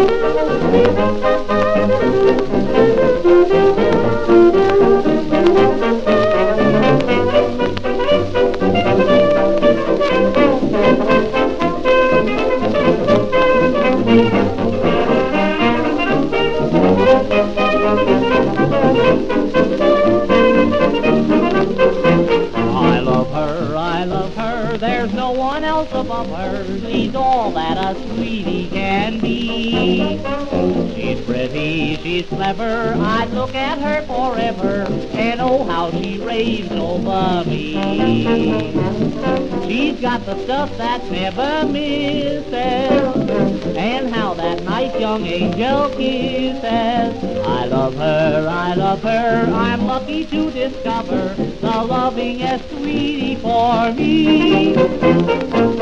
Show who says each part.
Speaker 1: I love her, there's no one else above her. She's all that a sweetie can be. She's pretty, she's clever, I'd look at her forever, and oh how she raves over me. She's got the stuff that never misses, and how that nice young angel kisses. I love her, I'm lucky to discover the lovingest sweetie for me.